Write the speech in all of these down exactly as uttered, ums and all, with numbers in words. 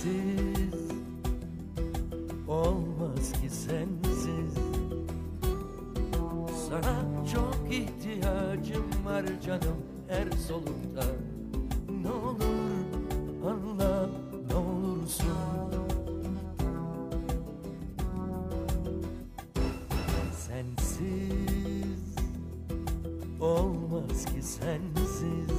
Sensiz olmaz ki sensiz. Sana çok ihtiyacım var canım her solukta. Ne olur anla, ne olursun. Sensiz olmaz ki sensiz.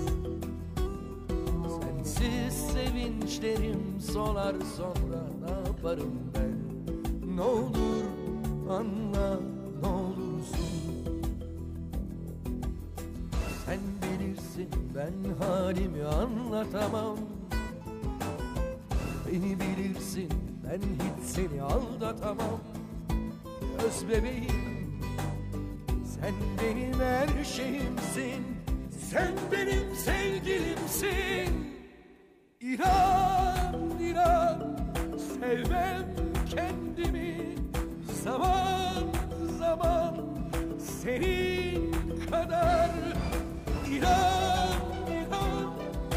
Sensiz sevinçlerim solar, sonra ne yaparım ben? Ne olur anla, ne olursun. Sen bilirsin ben halimi anlatamam. Beni bilirsin ben hiç seni aldatamam. Öz bebeğim, sen benim her şeyimsin. Sen benim sevgilimsin. İnan, inan, sevmem kendimi. Zaman zaman senin kadar. İnan, inan.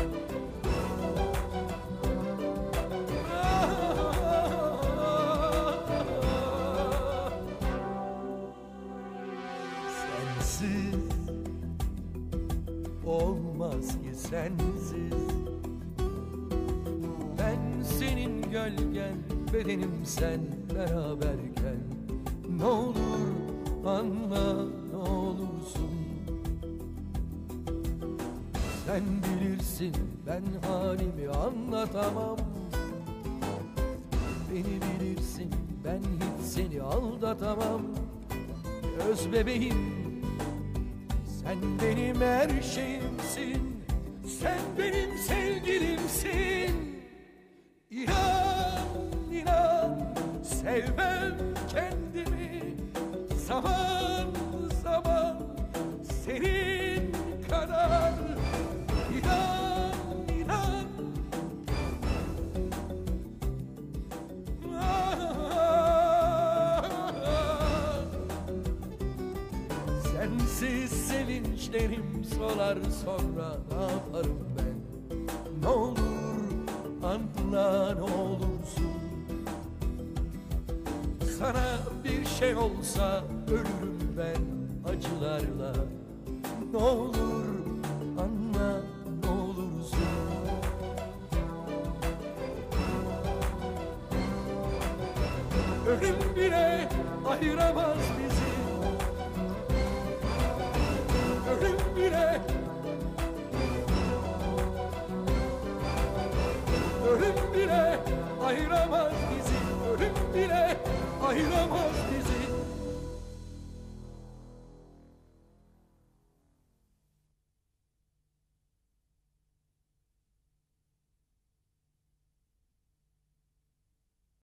Sensiz olmaz ki sensiz. Ben senin gölgen, bedenim sen beraberken. Ne olur anla, ne olursun. Sen bilirsin ben halimi anlatamam. Beni bilirsin ben hiç seni aldatamam. Öz bebeğim, sen benim her şeyimsin. Sen benim sevgilimsin. İnan, inan, sevmem kendimi. Zaman zaman senin kadar. İnan, inan. Sensiz sevinçlerim solar, sonra ne yaparım ben? Ne olur anla, ne olursun. Sana bir şey olsa ölürüm ben acılarla. Ne olur anla, ne olursun. Ölüm bile ayıramaz bizi. Ölüm bile, ölüm bile ayıramaz bizi. Ölüm bile ayıramaz.